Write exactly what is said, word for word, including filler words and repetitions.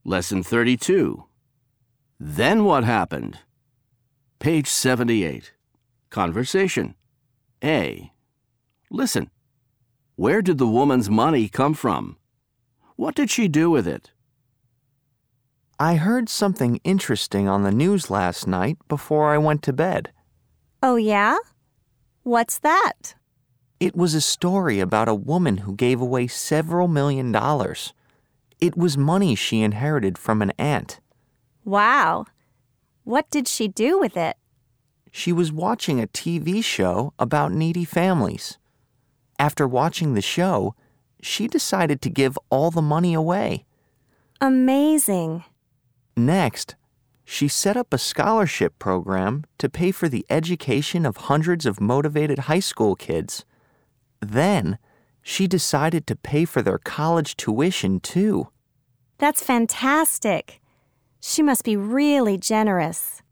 Lesson thirty-two. Then what happened? Page seventy-eight. Conversation. A. Listen. Where did the woman's money come from? What did she do with it? I heard something interesting on the news last night before I went to bed. Oh, yeah? What's that? It was a story about a woman who gave away several million dollars. It was money she inherited from an aunt. Wow. What did she do with it? She was watching a T V show about needy families. After watching the show, she decided to give all the money away. Amazing. Next, she set up a scholarship program to pay for the education of hundreds of motivated high school kids. Then, she decided to pay for their college tuition, too. That's fantastic. She must be really generous.